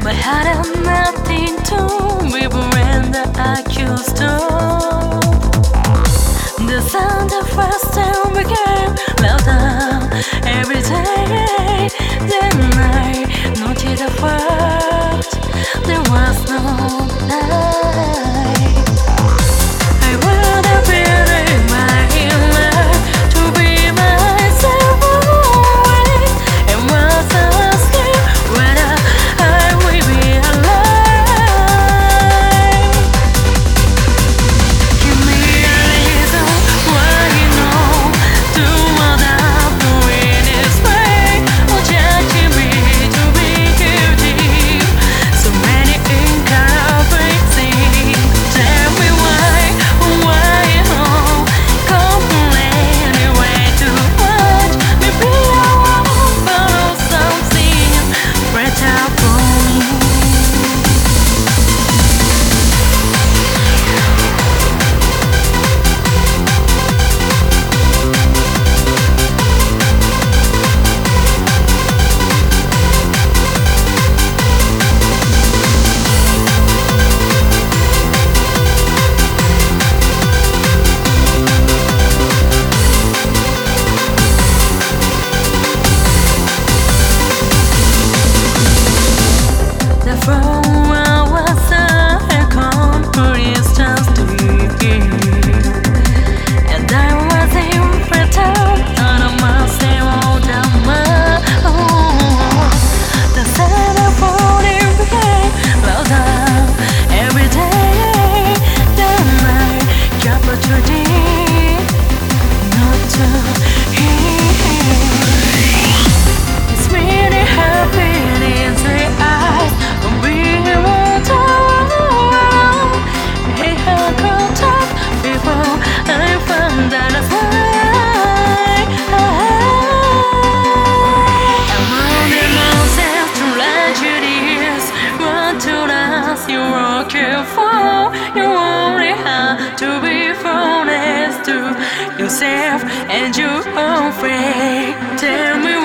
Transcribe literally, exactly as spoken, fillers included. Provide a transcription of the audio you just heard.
I had nothing to reverend the accused to. The sound of first time became louder every day. Then I noted the fact there was no night. I would have been in my life to be myself always, and was asking whether I will be alive. Give me a reason why you know do what I'm doing is right, or judging me to be guilty. So many incomparables. Tell me why, why you know complain anyway too much. Maybe I won't follow something better for me. The phone was a complete standstill, and I was in pretend on a massive drama. The sound of falling became louder every day. Then I opportunity not to hear. It's really happy in the eyes of being alone. Hey, how contact people I found that I find. I'm running myself to tragedies, run to last. You were careful, you only have to be honest to yourself and your own faith. Tell me